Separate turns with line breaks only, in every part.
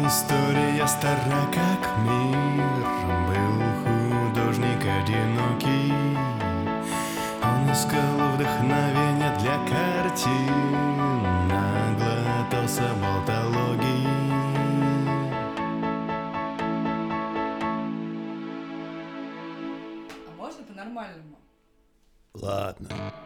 История стара, как мир. Был художник одинокий. Он искал вдохновение для картин, наглотался болтологии.
А можно по-нормальному?
Ладно.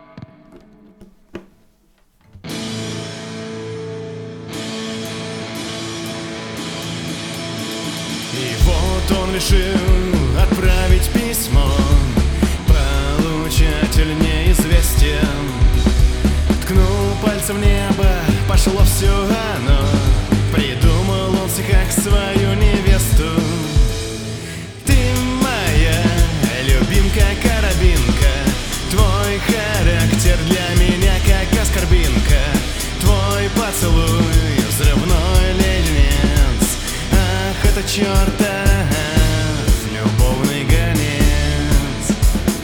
И вот он решил отправить письмо. Получатель неизвестен. Ткнул пальцем в небо, пошло все оно. Придумал он себе как свою невесту. Ты моя любимка-карабинка. Твой характер для меня как оскорбинка. Твой поцелуй взрывной леденец. Ах, это чертов любовный гонец.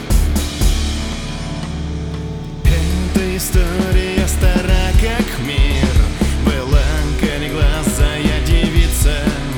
Эта история стара, как мир. Была кореглазая девица.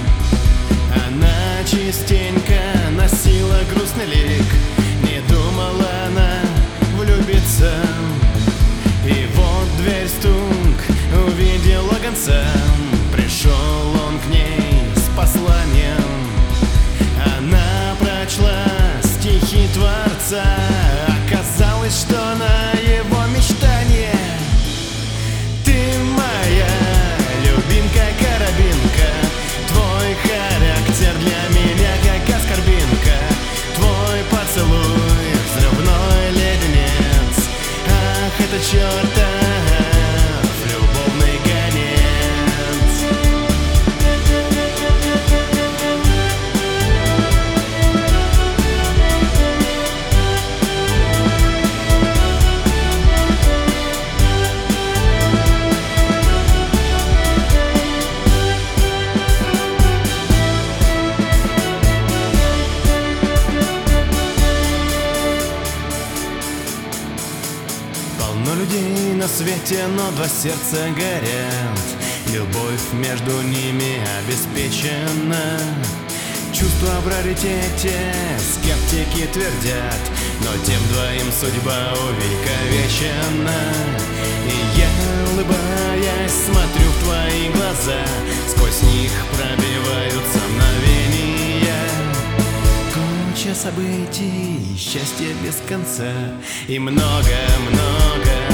Она частенько носила грустный лик. Не думала она влюбиться. И вот дверь стук, увидела гонца. Пришел он к ней с посланием. Она прочла стихи Творца. Оказалось, что она его мечтание. Ты моя любимка-карабинка. Твой характер для меня как оскорбинка. Твой поцелуй взрывной леденец. Ах, это чертов любовный гонец. Полно людей на свете, но два сердца горят. Любовь между ними обеспечена. Чувства в раритете скептики твердят, но тем двоим судьба увековечена. И я, улыбаясь, смотрю в твои глаза. Сквозь них пробиваются мгновения. Куча событий, счастье без конца. И много-много